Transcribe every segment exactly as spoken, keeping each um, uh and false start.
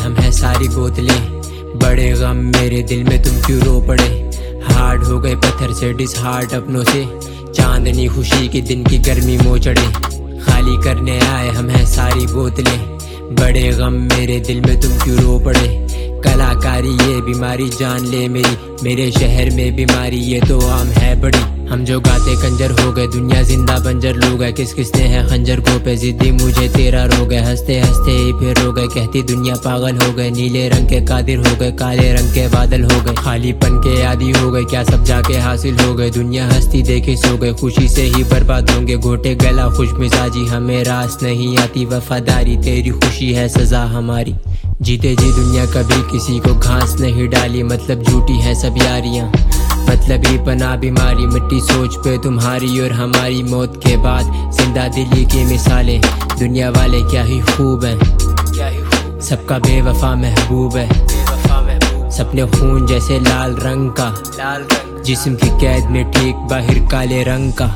हम हैं सारी बोतलें। बड़े गम मेरे दिल में तुम क्यों रो पड़े। हार्ड हो गए पत्थर से डिस हार्ट अपनों से। चांदनी खुशी के दिन की गर्मी मो चढ़े। खाली करने आए हम हैं सारी बोतलें। बड़े गम मेरे दिल में तुम क्यों रो पड़े। कलाकारी ये बीमारी जान ले मेरी। मेरे शहर में बीमारी ये तो आम है बड़ी। हम जो गाते कंजर हो गए दुनिया जिंदा बंजर लोग है। किस किसने है खंजर को पे जिद्दी मुझे तेरा रोग है। हंसते हंसते ही फिर रो गए कहती दुनिया पागल हो गए। नीले रंग के कादिर हो गए काले रंग के बादल हो गए। खालीपन के आदी हो गए क्या सब जाके हासिल हो गए। दुनिया हंसती देखे सो गए खुशी से ही बर्बाद होंगे। घोटे गला खुश मिजाजी हमें रास नहीं आती। वफादारी तेरी खुशी है सजा हमारी। जीते जी दुनिया कभी किसी को घास नहीं डाली। मतलब झूठी है सब यारियां मतलब ही पना बीमारी। मिट्टी सोच पे तुम्हारी और हमारी मौत के बाद जिंदा दिली की मिसालें। दुनिया वाले क्या ही खूब हैं सबका बेवफा महबूब है। सपने खून जैसे लाल रंग का जिस्म की कैद में ठीक बाहर काले रंग का।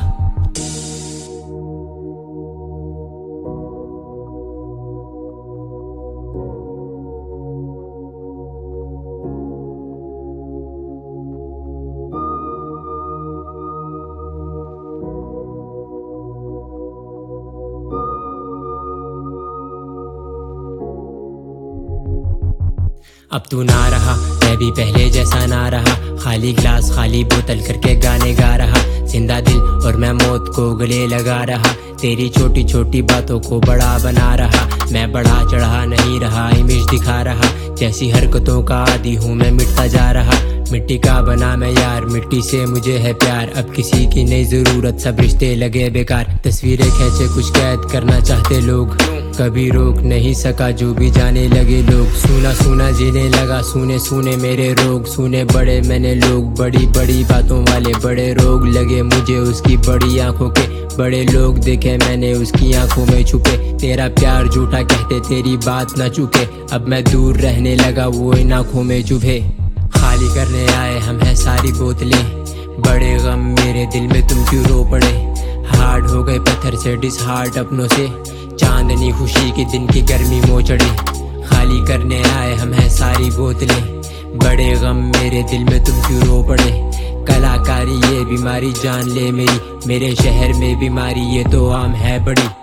अब तू ना रहा मैं भी पहले जैसा ना रहा। खाली ग्लास खाली बोतल करके गाने गा रहा। जिंदा दिल और मैं मौत को गले लगा रहा। तेरी छोटी छोटी बातों को बड़ा बना रहा। मैं बढ़ा चढ़ा नहीं रहा इमेज दिखा रहा। जैसी हरकतों का आदी हूँ मैं मिटता जा रहा। मिट्टी का बना मैं यार मिट्टी से मुझे है प्यार। अब किसी की नहीं जरूरत सब रिश्ते लगे बेकार। तस्वीरें खींचे कुछ कैद करना चाहते लोग। कभी रोक नहीं सका जो भी जाने लगे लोग। सुना सुना जीने लगा सुने सुने मेरे रोग। सुने बड़े मैंने लोग बड़ी बड़ी बातों वाले बड़े रोग लगे मुझे उसकी बड़ी आंखों के। बड़े लोग देखे मैंने उसकी आंखों में छुपे। तेरा प्यार झूठा कहते तेरी बात ना चुके। अब मैं दूर रहने लगा वो इन आंखों में चुभे। खाली करने आए हम हैं सारी बोतलें। बड़े गम मेरे दिल में तुम क्यों रो पड़े। हार्ड हो गए पत्थर से डिस हार्ट अपनों से। चांदनी खुशी के दिन की गर्मी मो चढ़े। खाली करने आए हम हैं सारी बोतलें। बड़े गम मेरे दिल में तुम क्यों रो पड़े। कलाकारी ये बीमारी जान ले मेरी। मेरे शहर में बीमारी ये तो आम है बड़ी।